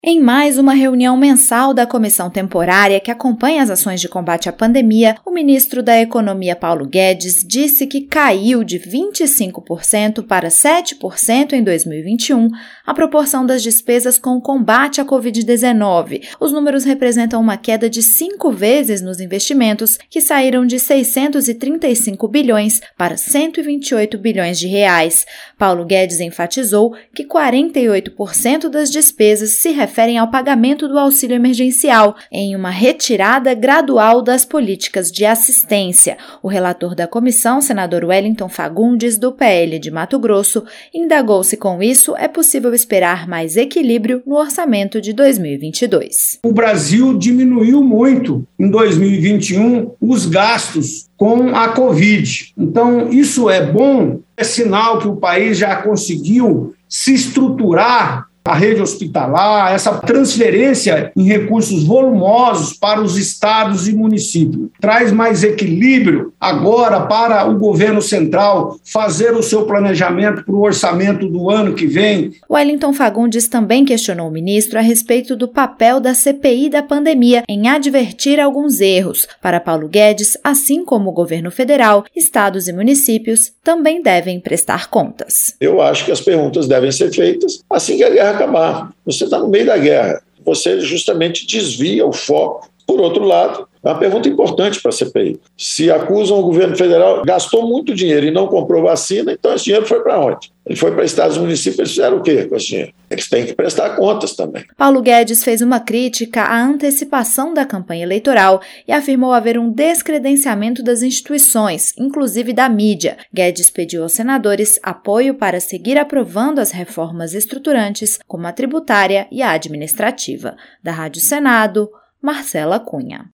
Em mais uma reunião mensal da comissão temporária que acompanha as ações de combate à pandemia, o ministro da Economia, Paulo Guedes, disse que caiu de 25% para 7% em 2021 a proporção das despesas com o combate à Covid-19. Os números representam uma queda de 5 vezes nos investimentos, que saíram de 635 bilhões para 128 bilhões de reais. Paulo Guedes enfatizou que 48% das despesas se referem ao pagamento do auxílio emergencial, em uma retirada gradual das políticas de assistência. O relator da comissão, senador Wellington Fagundes, do PL de Mato Grosso, indagou se com isso é possível esperar mais equilíbrio no orçamento de 2022. O Brasil diminuiu muito em 2021 os gastos com a Covid. Então, isso é bom, é sinal que o país já conseguiu se estruturar a rede hospitalar, essa transferência em recursos volumosos para os estados e municípios. Traz mais equilíbrio agora para o governo central fazer o seu planejamento para o orçamento do ano que vem. Wellington Fagundes também questionou o ministro a respeito do papel da CPI da pandemia em advertir alguns erros. Para Paulo Guedes, assim como o governo federal, estados e municípios também devem prestar contas. Eu acho que as perguntas devem ser feitas assim que a guerra acabar. Você está no meio da guerra, você justamente desvia o foco. Por outro lado, é uma pergunta importante para a CPI. Se acusam o governo federal, gastou muito dinheiro e não comprou vacina, então esse dinheiro foi para onde? Ele foi para estados e municípios, eles fizeram o quê com esse dinheiro? Eles têm que prestar contas também. Paulo Guedes fez uma crítica à antecipação da campanha eleitoral e afirmou haver um descredenciamento das instituições, inclusive da mídia. Guedes pediu aos senadores apoio para seguir aprovando as reformas estruturantes, como a tributária e a administrativa. Da Rádio Senado, Marcela Cunha.